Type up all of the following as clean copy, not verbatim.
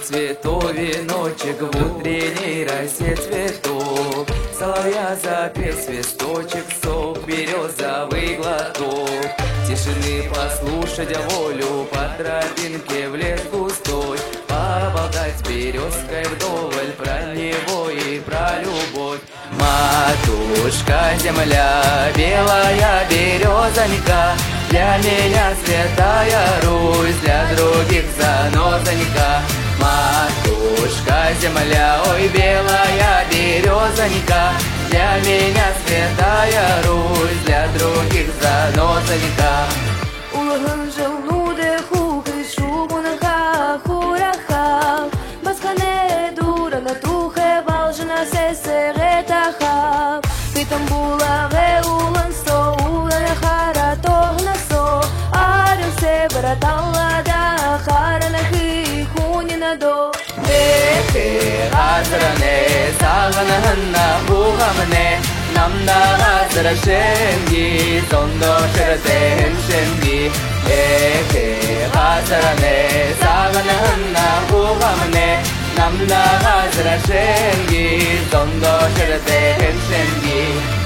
цвету веночек, в утренней росе цветов. Соловья запел свисточек, сок березовый глоток. Тишины послушать волю, по тропинке в лес густой. Поболтать с березкой вдоволь про него и про любовь. Матушка земля, белая березонька, для меня святая Русь, для других занозонька. Матушка земля, ой, белая березонька, для меня святая Русь, для других занозонька. Улығын жылуды хухы шубунха хураха, басқане дурана тухе балжына сесере тахап. Питам булағе улын со, улын хара тоғна со, арыл се бараталлада харана хи хунина до. Эхе ғазыране сағынығына бұғамыне, намда ғазыра шенги, сондо шыртен шенги. Эхе ғазыране сағынығына бұғамыне, намда ғазыра шенги, сондо шыртен шенги.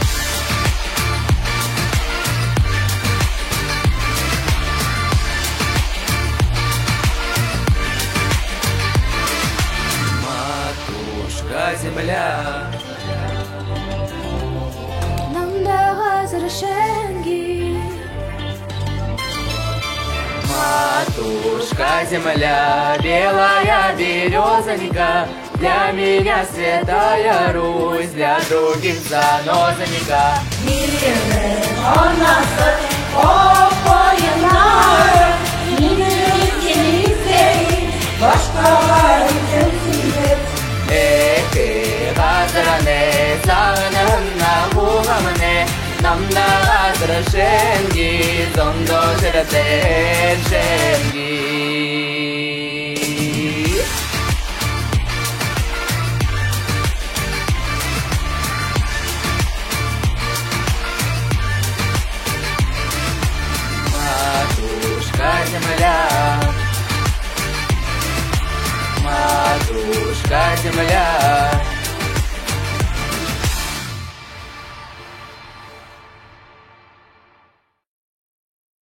Матушка земля, Намда ғазыр шенги. матушка земля, белая березонька, для меня святая Русь, для других занозонька. Эхе ғазыране сағынығына бұғамыне, намда ғазыра шенги, сондо шыртен шенги. Матушка земля, матушка земля,